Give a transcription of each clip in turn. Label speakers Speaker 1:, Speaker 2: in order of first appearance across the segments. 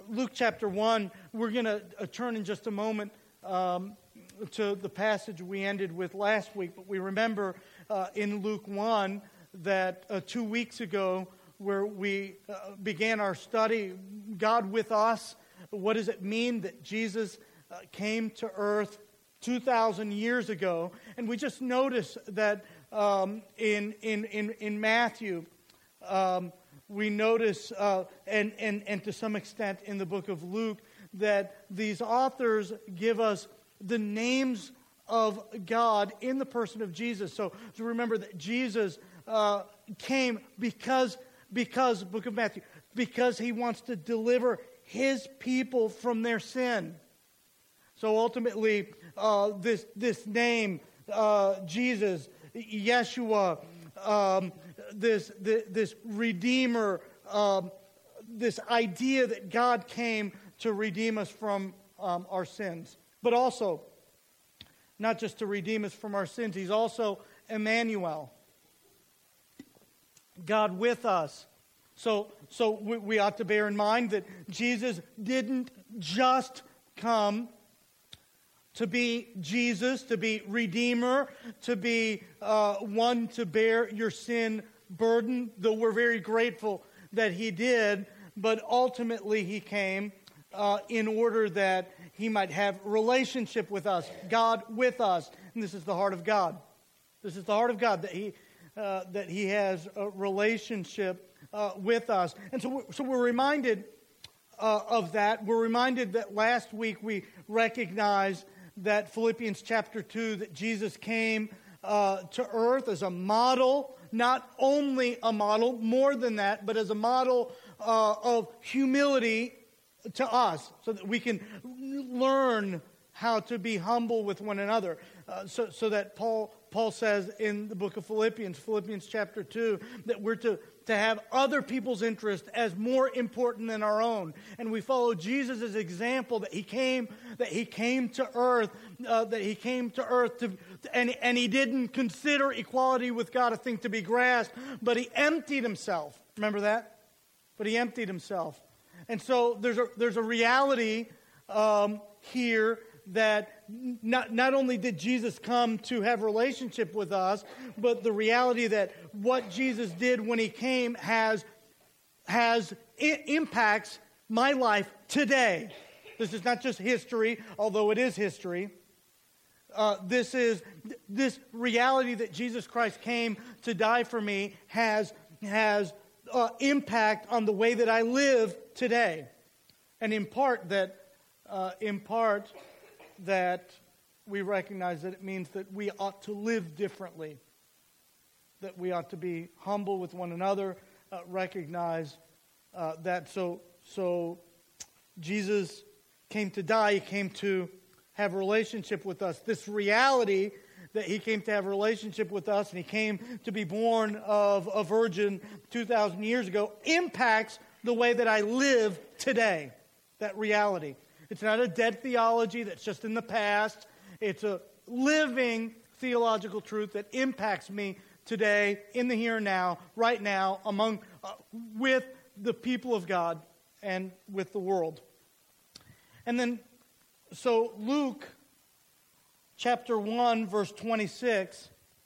Speaker 1: Luke chapter 1, we're going to turn in just a moment to the passage we ended with last week. But we remember in Luke 1 that 2 weeks ago, where we began our study, God with us. What does it mean that Jesus came to earth 2,000 years ago? And we just noticed that in Matthew, we notice, and to some extent in the book of Luke, that these authors give us the names of God in the person of Jesus. So remember that Jesus came because book of Matthew, because he wants to deliver his people from their sin. So ultimately, this name, Jesus, Yeshua, this Redeemer, this idea that God came to redeem us from our sins. But also, not just to redeem us from our sins, he's also Emmanuel, God with us. So we ought to bear in mind that Jesus didn't just come to be Jesus, to be Redeemer, to be one to bear your sin burden, though we're very grateful that he did, but ultimately he came in order that he might have relationship with us, God with us. And this is the heart of God. This is the heart of God, that he has a relationship with us. And so we're reminded of that. We're reminded that last week we recognized that Philippians chapter 2, that Jesus came to earth as a model, not only a model, more than that, but as a model of humility to us, so that we can learn how to be humble with one another. So that Paul says in the book of Philippians chapter 2, that we're to have other people's interest as more important than our own. And we follow Jesus' example that he came to earth, and he didn't consider equality with God a thing to be grasped, but he emptied himself. Remember that? But he emptied himself. And so there's a reality here that not only did Jesus come to have a relationship with us, but the reality that what Jesus did when he came impacts my life today. This is not just history, although it is history. This reality that Jesus Christ came to die for me has impact on the way that I live today, and in part that we recognize that it means that we ought to live differently, that we ought to be humble with one another, recognize that. So Jesus came to die. He came to have a relationship with us. This reality that he came to have a relationship with us and he came to be born of a virgin 2,000 years ago impacts the way that I live today. That reality. It's not a dead theology that's just in the past. It's a living theological truth that impacts me today, in the here and now, right now, with the people of God and with the world. And then, so Luke chapter 1, verse 26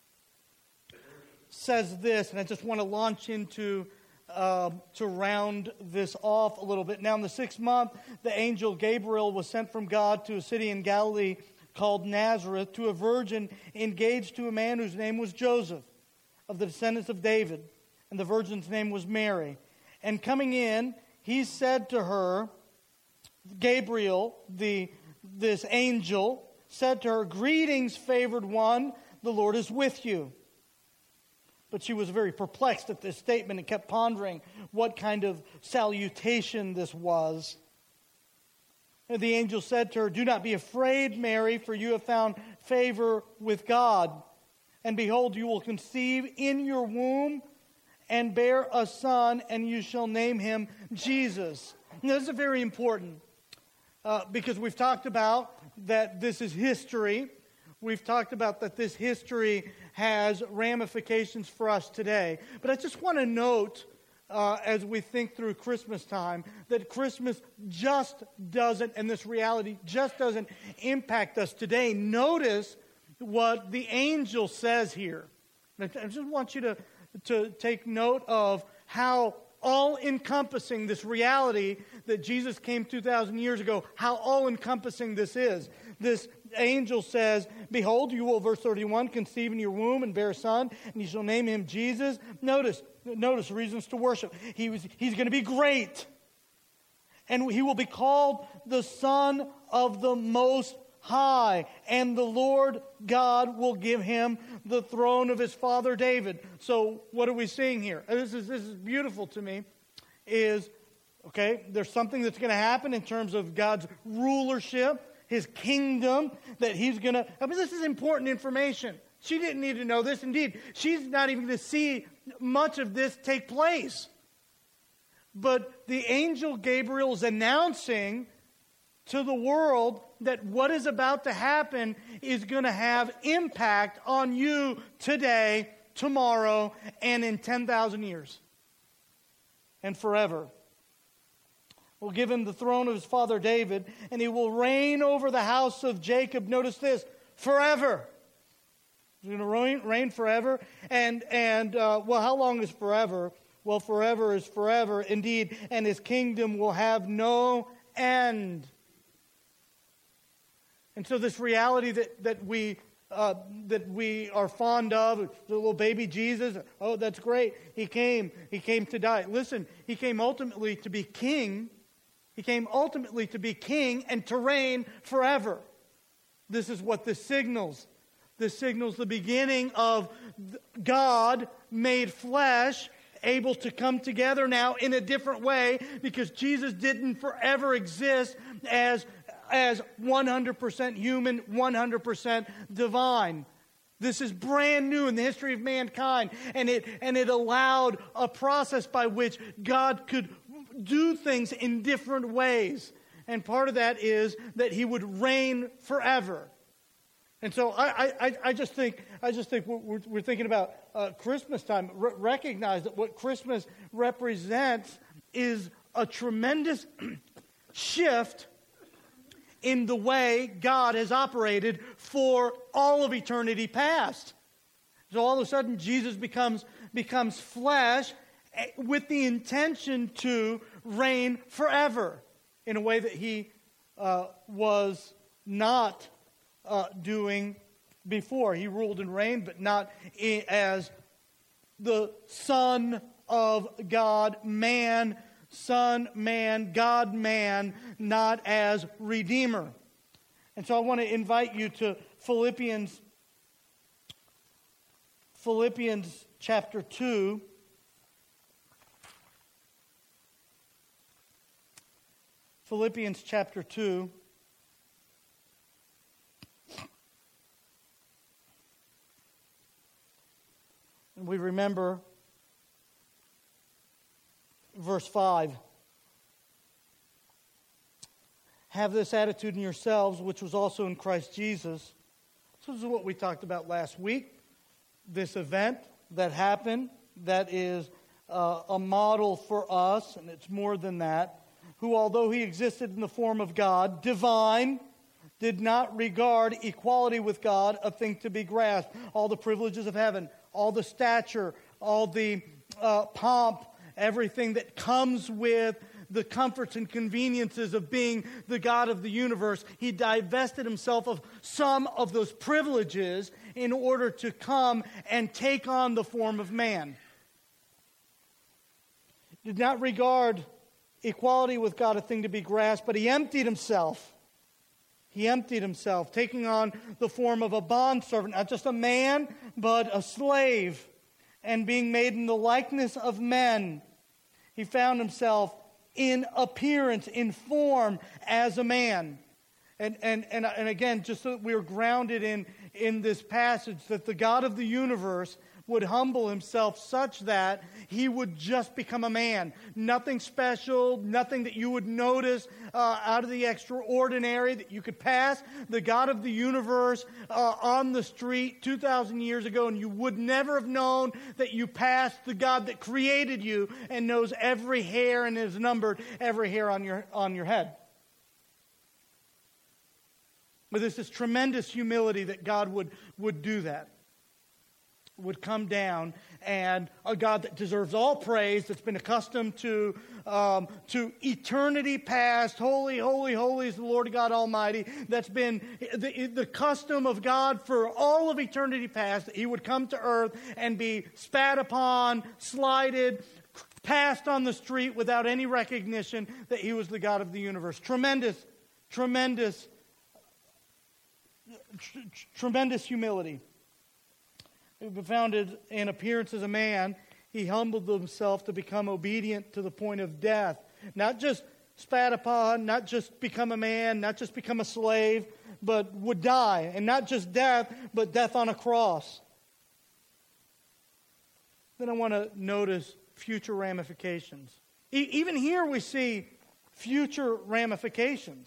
Speaker 1: says this, and I just want to launch into to round this off a little bit. Now, in the 6th month, the angel Gabriel was sent from God to a city in Galilee called Nazareth, to a virgin engaged to a man whose name was Joseph, of the descendants of David, and the virgin's name was Mary. And coming in, he said to her, Gabriel, this angel, said to her, "Greetings, favored one, the Lord is with you." But she was very perplexed at this statement and kept pondering what kind of salutation this was. And the angel said to her, "Do not be afraid, Mary, for you have found favor with God. And behold, you will conceive in your womb and bear a son, and you shall name him Jesus." Now, this is very important because we've talked about that this is history. We've talked about that this history has ramifications for us today. But I just want to note as we think through Christmas time, that Christmas just doesn't, and this reality just doesn't impact us today. Notice what the angel says here. I just want you to take note of how all-encompassing this reality that Jesus came 2,000 years ago, how all-encompassing this is. This angel says, "Behold, you will," verse 31, "conceive in your womb and bear a son, and you shall name him Jesus." Notice reasons to worship. He's going to be great. And he will be called the Son of the Most High, and the Lord God will give him the throne of his father David. So what are we seeing here? This is beautiful to me. There's something that's going to happen in terms of God's rulership, his kingdom, that he's going to... this is important information. She didn't need to know this. Indeed, she's not even going to see much of this take place. But the angel Gabriel is announcing to the world that what is about to happen is going to have impact on you today, tomorrow, and in 10,000 years. And forever. Will give him the throne of his father David, and he will reign over the house of Jacob. Notice this, forever. He's going to reign forever. And how long is forever? Well, forever is forever indeed, and his kingdom will have no end. And so this reality that we are fond of, the little baby Jesus, oh, that's great. He came to die. Listen, he came ultimately to be king. He came ultimately to be king and to reign forever. This is what this signals. This signals the beginning of God made flesh, able to come together now in a different way, because Jesus didn't forever exist as 100% human, 100% divine. This is brand new in the history of mankind, and it allowed a process by which God could do things in different ways. And part of that is that he would reign forever. And so I just think we're thinking about Christmas time. Recognize that what Christmas represents is a tremendous shift in the way God has operated for all of eternity past. So all of a sudden Jesus becomes flesh with the intention to reign forever in a way that he was not doing before. He ruled and reigned, but not as the Son of God, man, Son, man, God, man, not as Redeemer. And so I want to invite you to Philippians chapter 2. Philippians chapter 2. And we remember verse 5. Have this attitude in yourselves, which was also in Christ Jesus. So this is what we talked about last week. This event that happened, that is a model for us, and it's more than that. Who, although he existed in the form of God, divine, did not regard equality with God a thing to be grasped. All the privileges of heaven, all the stature, all the pomp, everything that comes with the comforts and conveniences of being the God of the universe. He divested himself of some of those privileges in order to come and take on the form of man. Did not regard equality with God a thing to be grasped, but he emptied himself. He emptied himself, taking on the form of a bondservant, not just a man, but a slave. And being made in the likeness of men, he found himself in appearance, in form, as a man. And again, just so that we are grounded in this passage, that the God of the universe would humble himself such that he would just become a man. Nothing special, nothing that you would notice out of the extraordinary, that you could pass the God of the universe on the street 2,000 years ago, and you would never have known that you passed the God that created you and knows every hair and has numbered every hair on your head. But there's this tremendous humility that God would do that. Would come down, and a God that deserves all praise, that's been accustomed to eternity past, holy, holy, holy is the Lord God Almighty. That's been the custom of God for all of eternity past, that he would come to earth and be spat upon, slighted, passed on the street without any recognition that he was the God of the universe. Tremendous humility. Founded in appearance as a man, he humbled himself to become obedient to the point of death. Not just spat upon, not just become a man, not just become a slave, but would die. And not just death, but death on a cross. Then I want to notice future ramifications. Even here we see future ramifications.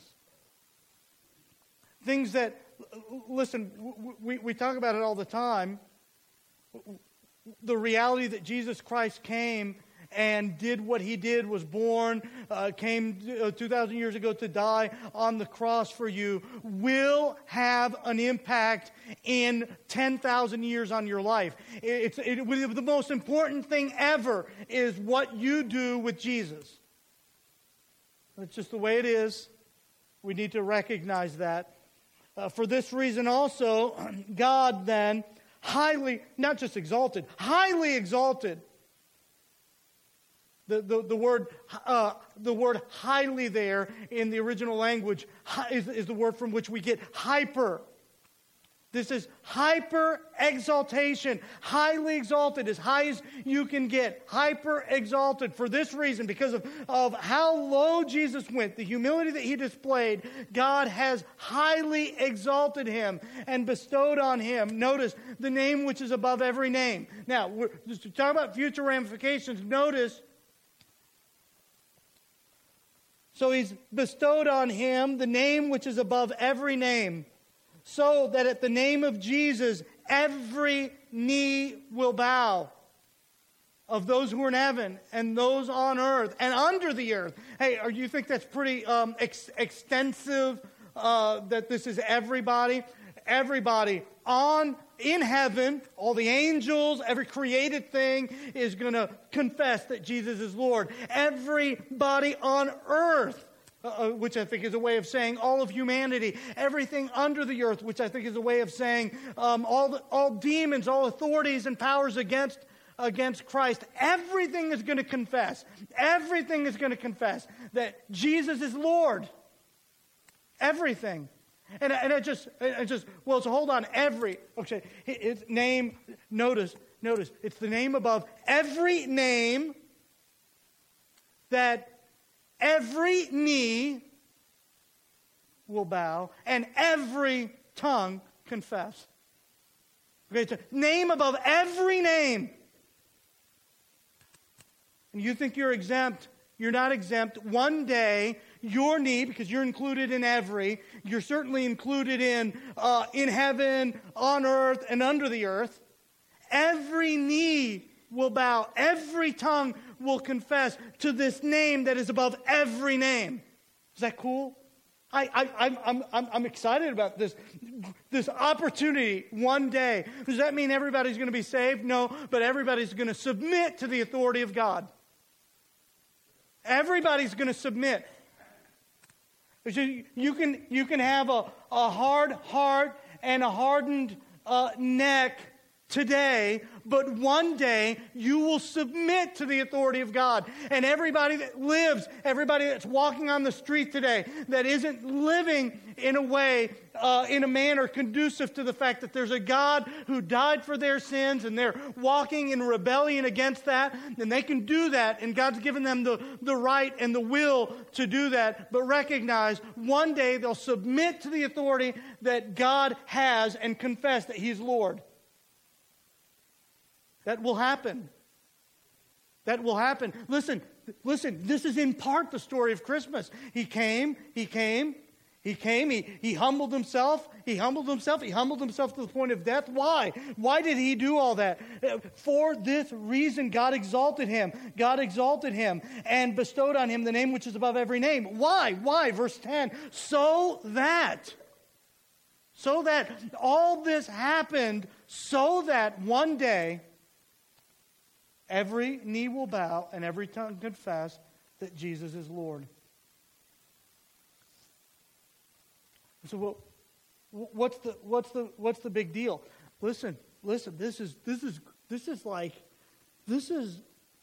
Speaker 1: Things that, listen, we talk about it all the time. The reality that Jesus Christ came and did what he did, was born, came 2,000 years ago to die on the cross for you, will have an impact in 10,000 years on your life. The most important thing ever is what you do with Jesus. It's just the way it is. We need to recognize that. For this reason also, God then highly, not just exalted, highly exalted. The word highly there in the original language is the word from which we get hyper. This is hyper exaltation, highly exalted, as high as you can get, hyper exalted. For this reason, because of how low Jesus went, the humility that he displayed, God has highly exalted him and bestowed on him, notice, the name which is above every name. Now, just to talk about future ramifications, notice, so he's bestowed on him the name which is above every name, so that at the name of Jesus, every knee will bow, of those who are in heaven and those on earth and under the earth. Hey, you think that's pretty extensive, that this is everybody? Everybody in heaven, all the angels, every created thing is going to confess that Jesus is Lord. Everybody on earth, which I think is a way of saying all of humanity, everything under the earth, which I think is a way of saying all demons, all authorities and powers against Christ, everything is going to confess. Everything is going to confess that Jesus is Lord. Everything. And I just, well, so hold on, okay, its name, notice, it's the name above every name, that every knee will bow and every tongue confess. Okay, it's a name above every name. And you think you're exempt. You're not exempt. One day, your knee, because you're included in every, you're certainly included in heaven, on earth, and under the earth. Every knee will bow. Every tongue will confess to this name that is above every name. Is that cool? I'm excited about this opportunity one day. Does that mean everybody's going to be saved? No, but everybody's going to submit to the authority of God. Everybody's going to submit. You can have a hard heart and a hardened neck today, but one day you will submit to the authority of God. And everybody that lives, everybody that's walking on the street today, that isn't living in a way, in a manner conducive to the fact that there's a God who died for their sins, and they're walking in rebellion against that, then they can do that, and God's given them the right and the will to do that. But recognize, one day they'll submit to the authority that God has and confess that He's Lord. That will happen. That will happen. Listen, this is in part the story of Christmas. He humbled himself to the point of death. Why? Why did he do all that? For this reason, God exalted him. God exalted him and bestowed on him the name which is above every name. Why? Why? Verse 10, so that all this happened so that one day every knee will bow and every tongue confess that Jesus is Lord. So what's the big deal? Listen. This is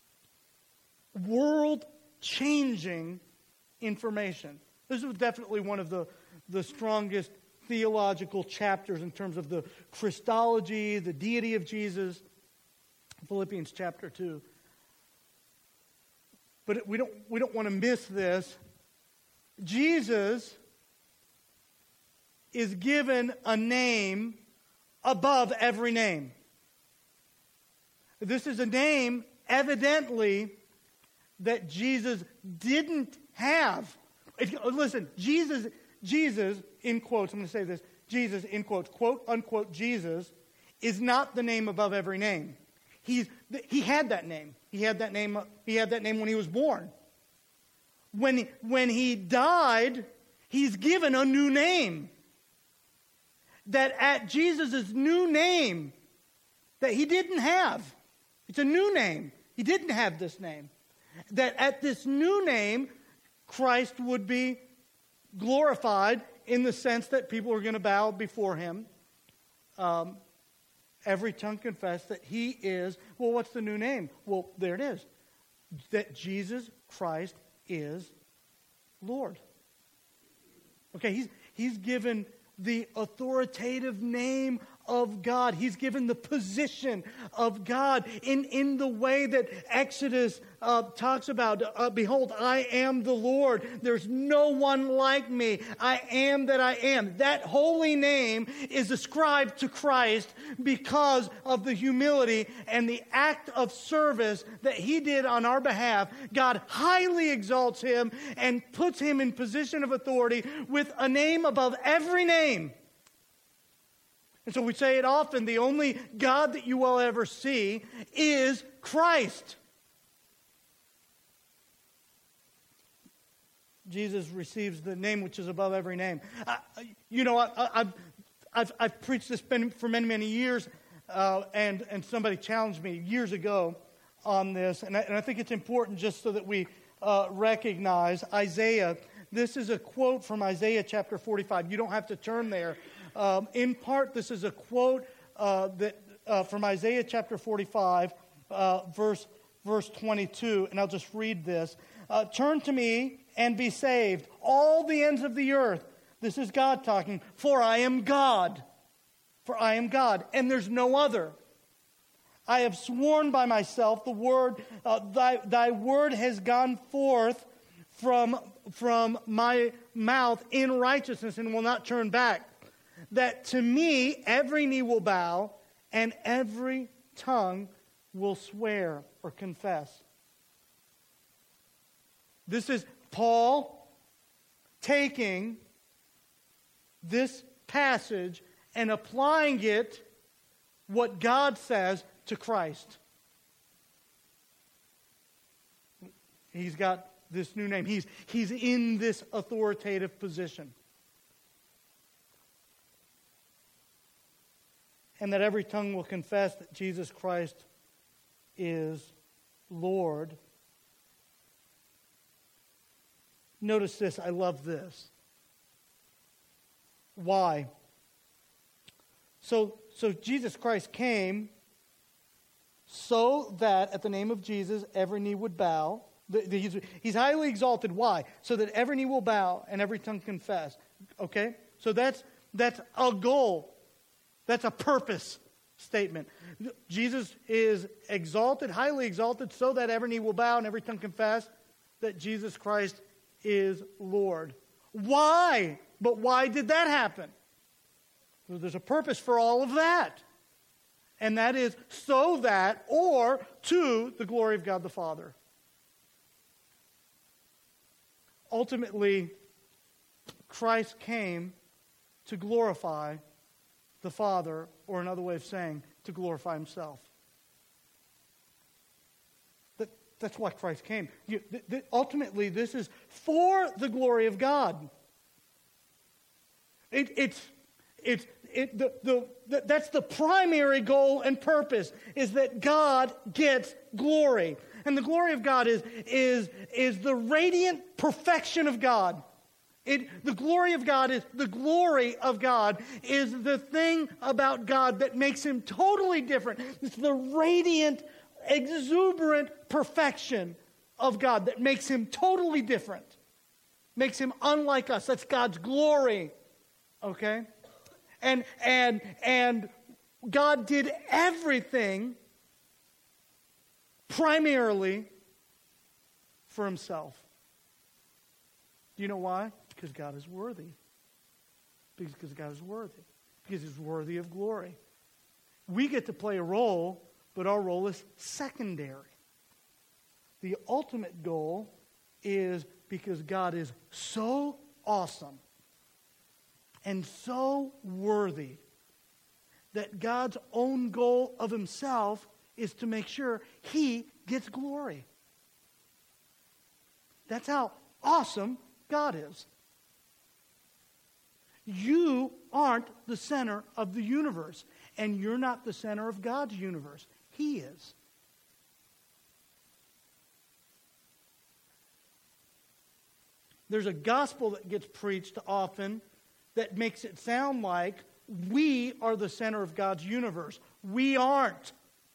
Speaker 1: world-changing information. This is definitely one of the strongest theological chapters in terms of the Christology, the deity of Jesus. Philippians chapter 2. But we don't want to miss this. Jesus is given a name above every name. This is a name, evidently, that Jesus didn't have. Listen, Jesus, in quotes, I'm going to say this, Jesus, in quotes, quote, unquote, Jesus, is not the name above every name. He had that name. He had that name when he was born. When he died, he's given a new name. That at Jesus' new name, that he didn't have. It's a new name. He didn't have this name. That at this new name, Christ would be glorified in the sense that people are going to bow before him. Every tongue confess that he is, well, what's the new name? Well, there it is. That Jesus Christ is Lord. Okay, he's given the authoritative name of God. He's given the position of God in the way that Exodus talks about. Behold, I am the Lord. There's no one like me. I am that I am. That holy name is ascribed to Christ because of the humility and the act of service that he did on our behalf. God highly exalts him and puts him in position of authority with a name above every name. And so we say it often, the only God that you will ever see is Christ. Jesus receives the name which is above every name. I've preached this for many, many years, and somebody challenged me years ago on this, and I think it's important just so that we recognize Isaiah. This is a quote from Isaiah chapter 45. You don't have to turn there. In part, this is a quote from Isaiah chapter 45, verse 22, and I'll just read this. Turn to me and be saved, all the ends of the earth. This is God talking. For I am God. For I am God, and there's no other. I have sworn by myself, the word, thy word has gone forth from my mouth in righteousness and will not turn back. That to me every knee will bow and every tongue will swear or confess. This is Paul taking this passage and applying it, what God says, to Christ. He's got this new name. He's in this authoritative position. And that every tongue will confess that Jesus Christ is Lord. Notice this. I love this. Why? So Jesus Christ came so that at the name of Jesus every knee would bow. He's highly exalted. Why? So that every knee will bow and every tongue confess. Okay? So that's a goal. That's a purpose statement. Jesus is exalted, highly exalted, so that every knee will bow and every tongue confess that Jesus Christ is Lord. Why? But why did that happen? Well, there's a purpose for all of that. And that is so that, or to the glory of God the Father. Ultimately, Christ came to glorify the Father, or another way of saying, to glorify himself. That's why Christ came. Ultimately, this is for the glory of God. That's the primary goal and purpose, is that God gets glory. And the glory of God is the radiant perfection of God. The glory of God is the thing about God that makes him totally different. It's the radiant, exuberant perfection of God that makes him totally different. Makes him unlike us. That's God's glory. Okay? And God did everything primarily for himself. Do you know why? Because God is worthy. Because God is worthy. Because he's worthy of glory. We get to play a role, but our role is secondary. The ultimate goal is because God is so awesome and so worthy that God's own goal of himself is to make sure he gets glory. That's how awesome God is. You aren't the center of the universe, and you're not the center of God's universe. He is. There's a gospel that gets preached often that makes it sound like we are the center of God's universe. We aren't.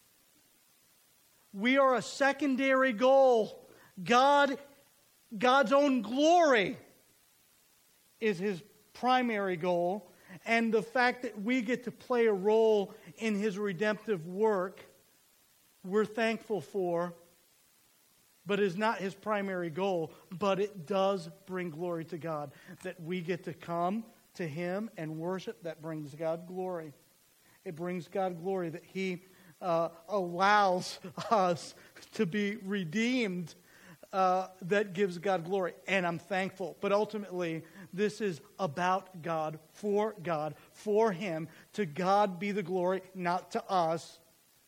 Speaker 1: We are a secondary goal. God's own glory is his primary goal, and the fact that we get to play a role in his redemptive work, we're thankful for, but is not his primary goal, but it does bring glory to God. That we get to come to him and worship, that brings God glory. It brings God glory that he allows us to be redeemed. That gives God glory, and I'm thankful. But ultimately, this is about God, for him. To God be the glory, not to us.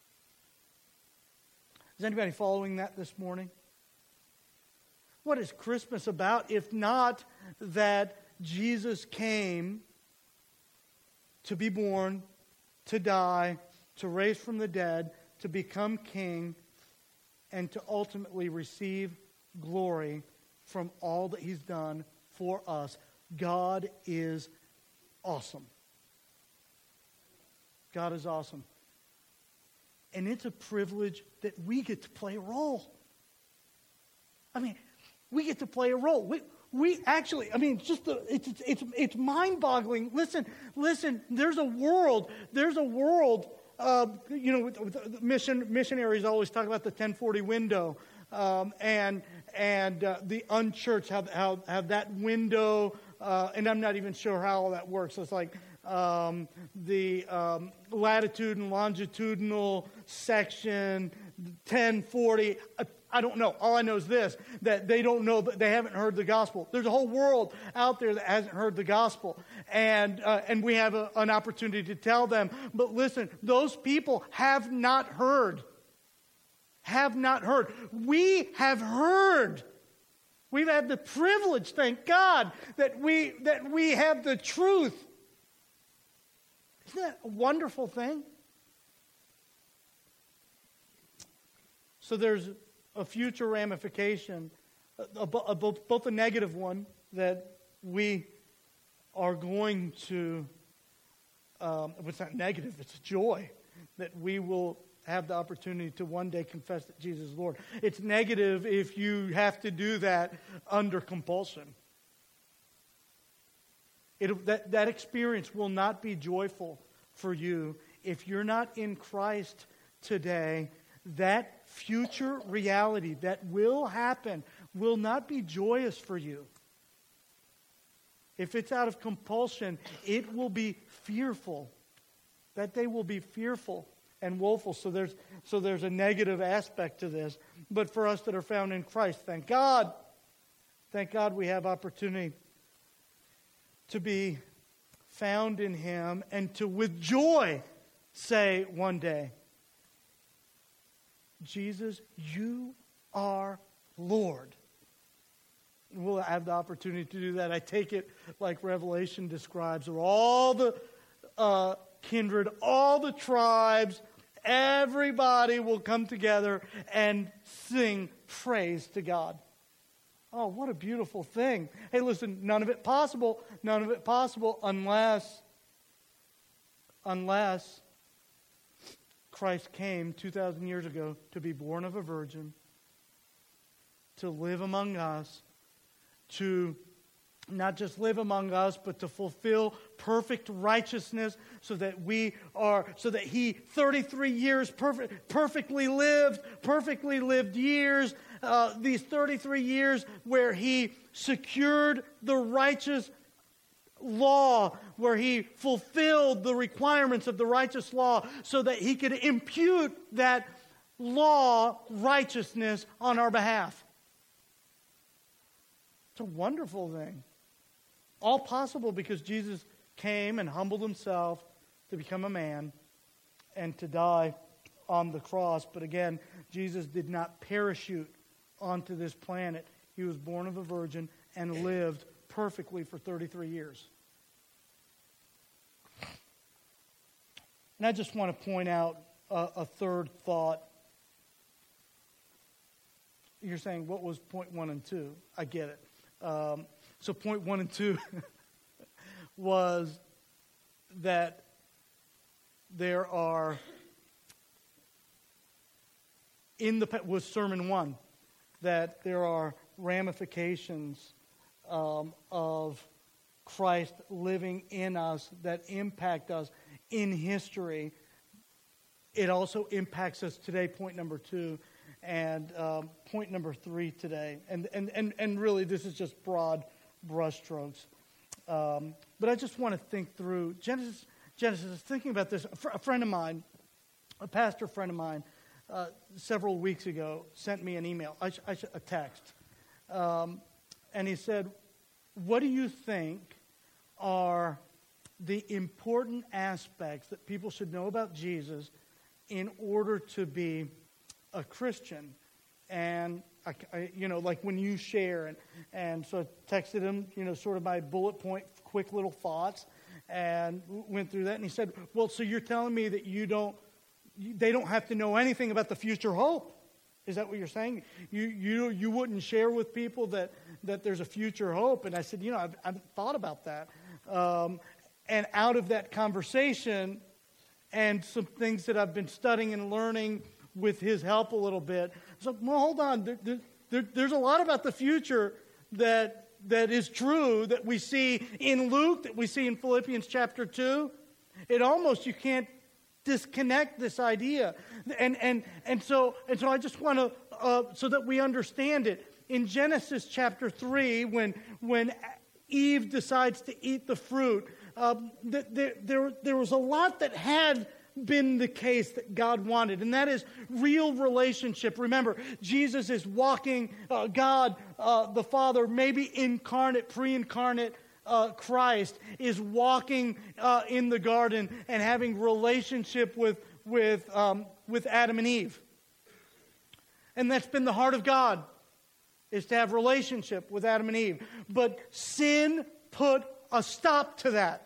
Speaker 1: Is anybody following that this morning? What is Christmas about if not that Jesus came to be born, to die, to raise from the dead, to become king, and to ultimately receive glory from all that he's done for us. God is awesome. God is awesome. And it's a privilege that we get to play a role. I mean, we get to play a role. We actually, I mean, it's mind-boggling. Listen, there's a world, missionaries always talk about the 1040 window. And the unchurched have that window, and I'm not even sure how all that works. It's like the latitude and longitudinal section, 1040. I don't know. All I know is this, that they don't know, that they haven't heard the gospel. There's a whole world out there that hasn't heard the gospel. And we have an opportunity to tell them. But listen, those people have not heard. Have not heard. We have heard. We've had the privilege, thank God, that we have the truth. Isn't that a wonderful thing? So there's a future ramification, both a negative one that we are going to, it's not negative, it's joy, that we will have the opportunity to one day confess that Jesus is Lord. It's negative if you have to do that under compulsion. That experience will not be joyful for you if you're not in Christ today. That future reality that will happen will not be joyous for you. If it's out of compulsion, it will be fearful. That day will be fearful. and woeful. So there's a negative aspect to this. But for us that are found in Christ, thank God we have opportunity to be found in Him and to with joy say one day, Jesus, you are Lord. We'll have the opportunity to do that. I take it like Revelation describes, where all the kindred, all the tribes, everybody will come together and sing praise to God. Oh, what a beautiful thing. Hey, listen, none of it possible unless Christ came 2,000 years ago to be born of a virgin, to live among us, to not just live among us, but to fulfill perfect righteousness so that He 33 years perfectly lived years, these 33 years where He secured the righteous law, where He fulfilled the requirements of the righteous law so that He could impute that law righteousness on our behalf. It's a wonderful thing. All possible because Jesus came and humbled Himself to become a man and to die on the cross. But again, Jesus did not parachute onto this planet. He was born of a virgin and lived perfectly for 33 years. And I just want to point out a third thought. You're saying, what was point 1 and 2? I get it. So point 1 and 2 was that there are, was sermon 1, that there are ramifications of Christ living in us that impact us in history. It also impacts us today, point number 2. And point number 3 today, and really this is just broad brushstrokes, but I just want to think through Genesis. Thinking about this, a friend of mine, a pastor friend of mine, several weeks ago sent me an email, a text, and he said, "What do you think are the important aspects that people should know about Jesus in order to be a Christian?" And I like when you share, and so I texted him, sort of my bullet point, quick little thoughts, and went through that. And he said, "Well, so you're telling me that they don't have to know anything about the future hope? Is that what you're saying? You wouldn't share with people that there's a future hope?" And I said, I've thought about that, and out of that conversation, and some things that I've been studying and learning with his help a little bit. So, well, hold on. There's a lot about the future that is true that we see in Luke, that we see in Philippians chapter 2. You can't disconnect this idea. And so I just want to, so that we understand it. In Genesis chapter 3, when Eve decides to eat the fruit, there was a lot that had been the case that God wanted, and that is real relationship. Remember, Jesus is walking, God the Father, maybe incarnate, pre-incarnate Christ, is walking in the garden and having relationship with Adam and Eve. And that's been the heart of God, is to have relationship with Adam and Eve. But sin put a stop to that.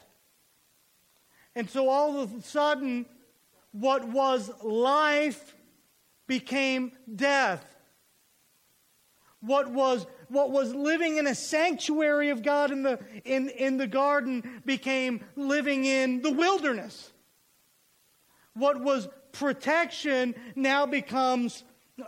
Speaker 1: And so all of a sudden, what was life became death. What was living in a sanctuary of God in the garden became living in the wilderness. What was protection now becomes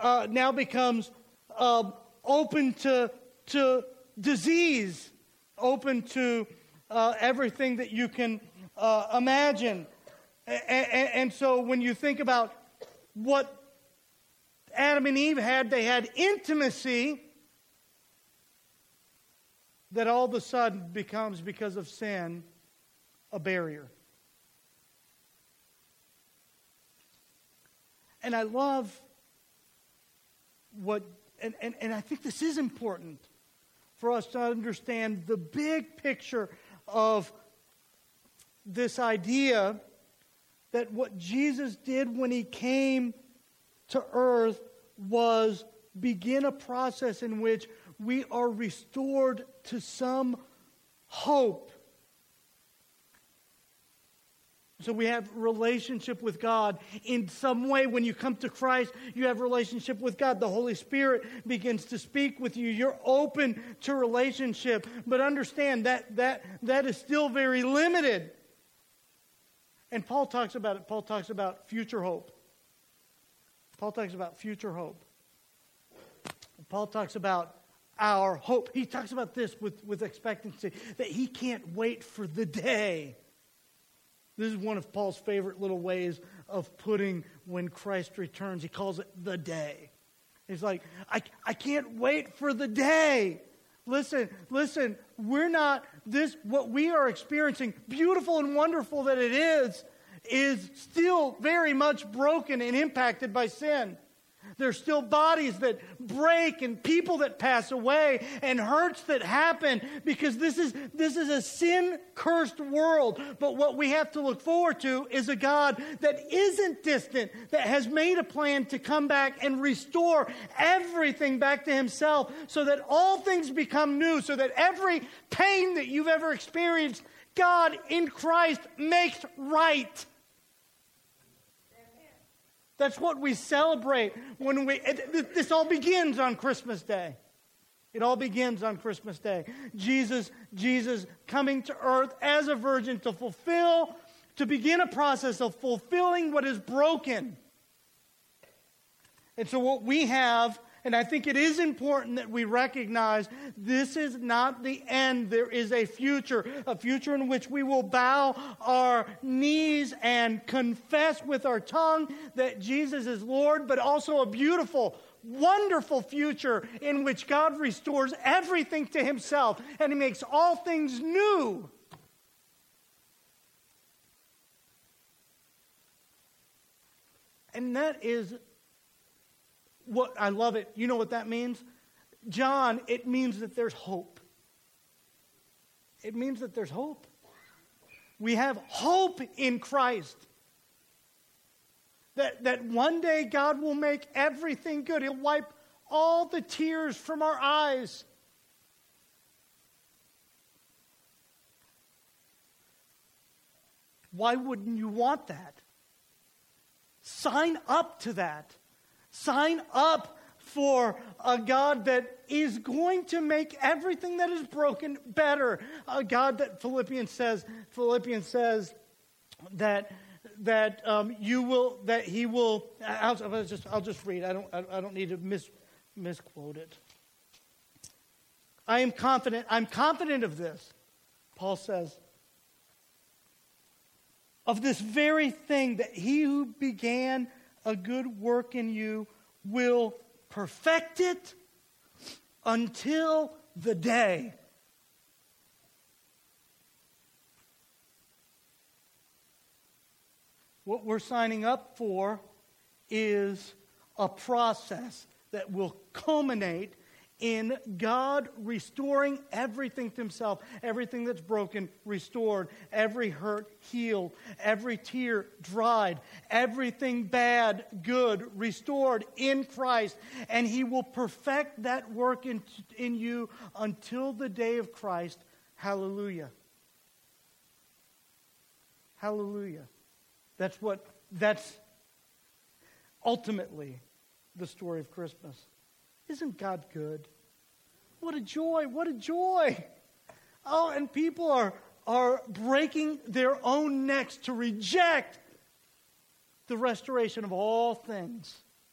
Speaker 1: open to disease, open to everything that you can imagine. And so when you think about what Adam and Eve had, they had intimacy that all of a sudden becomes, because of sin, a barrier. And I love what, and I think this is important for us to understand the big picture of this idea that what Jesus did when he came to earth was begin a process in which we are restored to some hope. So we have relationship with God. In some way, when you come to Christ, you have relationship with God. The Holy Spirit begins to speak with you. You're open to relationship. But understand that is still very limited. And Paul talks about it. Paul talks about future hope. Paul talks about future hope. Paul talks about our hope. He talks about this with expectancy, that he can't wait for the day. This is one of Paul's favorite little ways of putting when Christ returns. He calls it the day. He's like, I can't wait for the day. Listen, we're not this, what we are experiencing, beautiful and wonderful that it is still very much broken and impacted by sin. There's still bodies that break and people that pass away and hurts that happen because this is a sin-cursed world. But what we have to look forward to is a God that isn't distant, that has made a plan to come back and restore everything back to himself so that all things become new, so that every pain that you've ever experienced, God in Christ makes right. That's what we celebrate when this all begins on Christmas Day. It all begins on Christmas Day. Jesus coming to earth as a virgin to begin a process of fulfilling what is broken. And so what we have, and I think it is important that we recognize this is not the end. There is a future in which we will bow our knees and confess with our tongue that Jesus is Lord, but also a beautiful, wonderful future in which God restores everything to himself and he makes all things new. And that is what I love it. You know what that means? John, it means that there's hope. It means that there's hope. We have hope in Christ. That one day God will make everything good. He'll wipe all the tears from our eyes. Why wouldn't you want that? Sign up to that. Sign up for a God that is going to make everything that is broken better. A God that Philippians says that he will. I'll just read. I don't need to misquote it. I'm confident of this. Paul says, of this very thing, that he who began a good work in you will perfect it until the day. What we're signing up for is a process that will culminate in God restoring everything to himself, everything that's broken, restored, every hurt healed, every tear dried, everything bad, good, restored in Christ. And he will perfect that work in you until the day of Christ. Hallelujah. Hallelujah. That's ultimately the story of Christmas. Isn't God good? What a joy, what a joy. Oh, and people are breaking their own necks to reject the restoration of all things.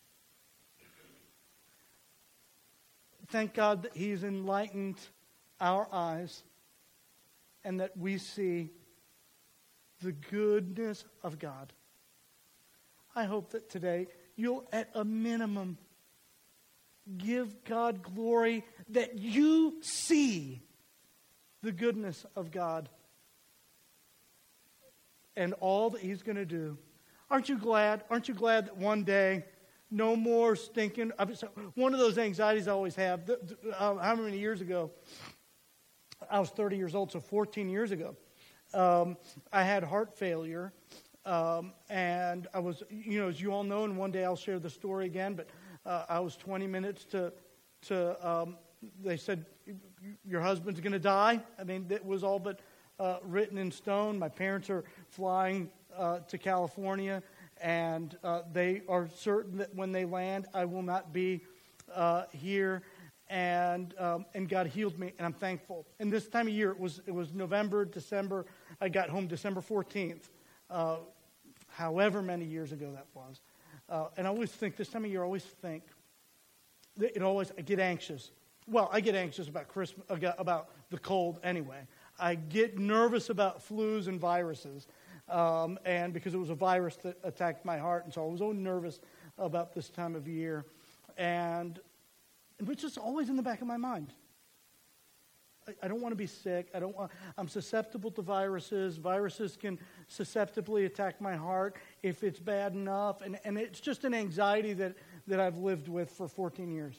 Speaker 1: Thank God that he's enlightened our eyes and that we see the goodness of God. I hope that today you'll, at a minimum, give God glory that you see the goodness of God and all that he's going to do. Aren't you glad? Aren't you glad that one day, no more stinking? One of those anxieties I always have. How many years ago? I was 30 years old, so 14 years ago. I had heart failure, and I was, as you all know, and one day I'll share the story again, but I was 20 minutes to they said, your husband's going to die. I mean, it was all but written in stone. My parents are flying to California, and they are certain that when they land, I will not be here. And God healed me, and I'm thankful. And this time of year, it was November, December. I got home December 14th, however many years ago that was. And I always think, this time of year, I always think, I get anxious. Well, I get anxious about Christmas, about the cold anyway. I get nervous about flus and viruses, and because it was a virus that attacked my heart, and so I was so nervous about this time of year. And it's just always in the back of my mind. I don't want to be sick. I'm susceptible to viruses. Viruses can susceptibly attack my heart if it's bad enough. And it's just an anxiety that I've lived with for 14 years.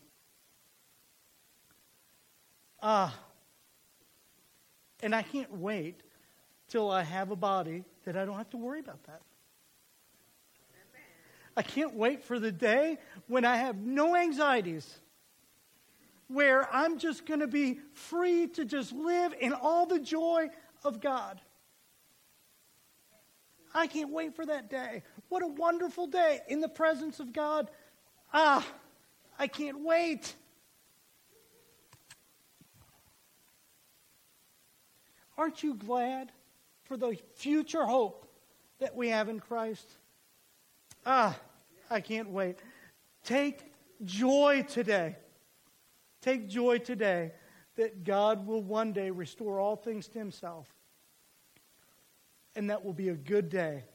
Speaker 1: And I can't wait till I have a body that I don't have to worry about that. I can't wait for the day when I have no anxieties, where I'm just going to be free to just live in all the joy of God. I can't wait for that day. What a wonderful day in the presence of God. I can't wait. Aren't you glad for the future hope that we have in Christ? I can't wait. Take joy today. Take joy today that God will one day restore all things to himself. And that will be a good day